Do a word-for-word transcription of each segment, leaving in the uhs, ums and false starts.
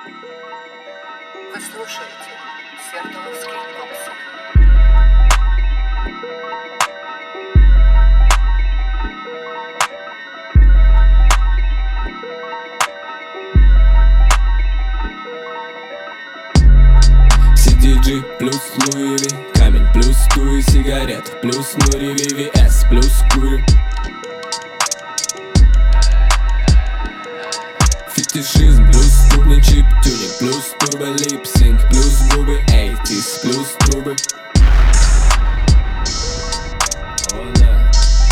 Вы слушаете Свердловский токсик. си ди джи плюс Луи Ви, камень плюс туи, сигарет плюс Нури Ви Ви Эс плюс курю. Фетишизм плюс ступни чип тюнинг плюс турбо липсинг плюс губы эйтис плюс трубы. О, да.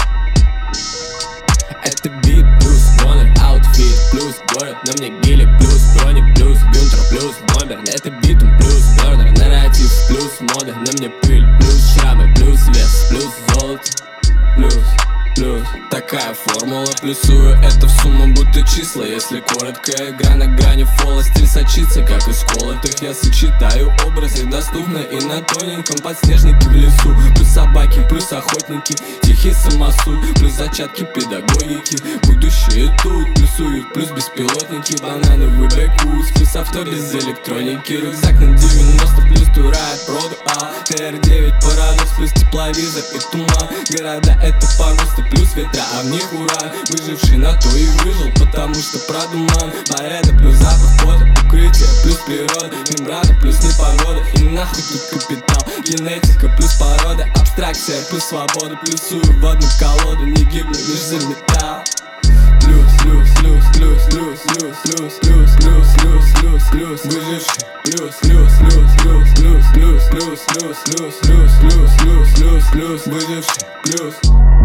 Это бит плюс гонор, аутфит плюс город, на мне гелик плюс броник плюс Гюнтер плюс бомбер. Это битум плюс бернер, нарратив плюс мода, на мне пыль плюс шрамы плюс вес плюс золото плюс плюс. Такая формула, плюсую это в сумму будто числа. Если коротко, игра на грани фола, стиль сочится, как из колотых. Я сочетаю образы доступно и на тоненьком подснежнике в лесу. Плюс собаки, плюс охотники, тихий самосуд, плюс зачатки педагогики. Будущее тут, плюсуют, плюс беспилотники, банановый бэкус, плюс авто без электроники, рюкзак на девяносто, плюс турает проду, а эр девять парадокс, плюс тепловизор и туман. Города это погосты, плюс ветра, а в них уран. Выживший на то и выжил, потому что продуман. Барета плюс запах пота, укрытие плюс природа, мембрана плюс непогода. И нахуй тут капитал, генетика плюс порода, абстракция плюс свобода. Плюсую в одну колоду, не гибну лишь за металл. Плюс, плюс, плюс, плюс, плюс, плюс, плюс, плюс, плюс, плюс, плюс, плюс, выживший. Плюс, плюс, плюс, плюс, плюс, плюс, плюс, плюс, плюс, плюс, плюс, плюс, плюс, плюс, выживший. Плюс.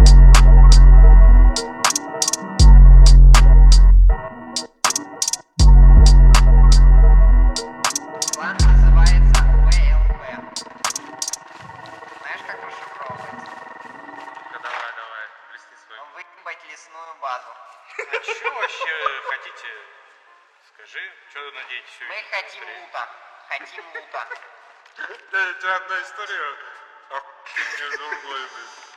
План называется вэ эл пэ. Знаешь, как расшифровывается? Давай, давай, плесни свой. Выебать лесную базу. А чё вообще хотите? Скажи, что вы надеетесь Мы увидеть? хотим лута. Хотим лута. Да, это одна история, а ты мне другой, блин.